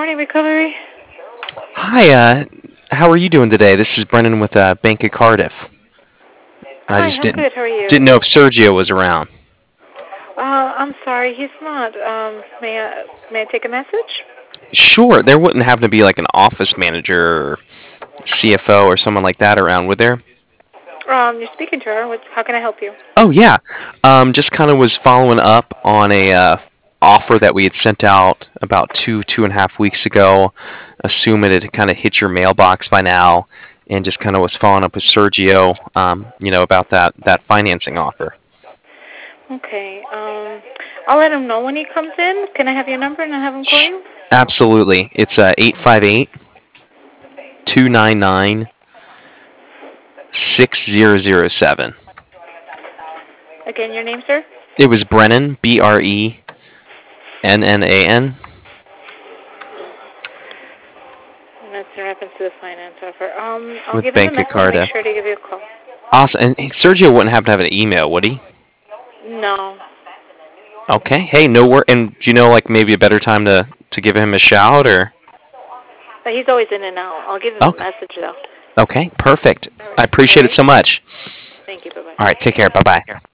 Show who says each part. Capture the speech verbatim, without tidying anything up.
Speaker 1: morning, Recovery.
Speaker 2: Hi, uh, how are you doing today? This is Brennan with uh, Bank of Cardiff. I
Speaker 1: Hi,
Speaker 2: just
Speaker 1: I'm
Speaker 2: didn't
Speaker 1: good. How are you?
Speaker 2: didn't know if Sergio was around.
Speaker 1: Uh, I'm sorry, he's not. Um, may I may I take a message?
Speaker 2: Sure, there wouldn't happen to be like an office manager or C F O or someone like that around, would there?
Speaker 1: Um, you're speaking to her. What, how can I help you?
Speaker 2: Oh yeah, um, just kind of was following up on a uh, offer that we had sent out about two two and a half weeks ago. Assume it had kind of hit your mailbox by now, and just kind of was following up with Sergio, um, you know, about that that financing offer.
Speaker 1: Okay. Um, I'll let him know when he comes in. Can I have your number and I'll have him call
Speaker 2: Sh-
Speaker 1: you?
Speaker 2: Absolutely, it's uh, eight five eight two nine nine six zero zero seven.
Speaker 1: Again, your name, sir?
Speaker 2: It was Brennan, B R E N N A N,
Speaker 1: And that's in reference to the finance offer. Um, I'll
Speaker 2: with
Speaker 1: give him the
Speaker 2: Bank of
Speaker 1: message and make
Speaker 2: Cardiff.
Speaker 1: sure to give you a call.
Speaker 2: Awesome. And hey, Sergio wouldn't happen to have an email, would he?
Speaker 1: No,
Speaker 2: Okay. Hey, no wor. And do you know like maybe a better time to to give him a shout or?
Speaker 1: but he's always in and out. I'll give him the
Speaker 2: Okay.
Speaker 1: message though.
Speaker 2: Okay. Perfect.
Speaker 1: All
Speaker 2: I
Speaker 1: right. All
Speaker 2: appreciate it
Speaker 1: right.
Speaker 2: so much.
Speaker 1: Thank you. Bye bye.
Speaker 2: All right. Take care. Bye bye.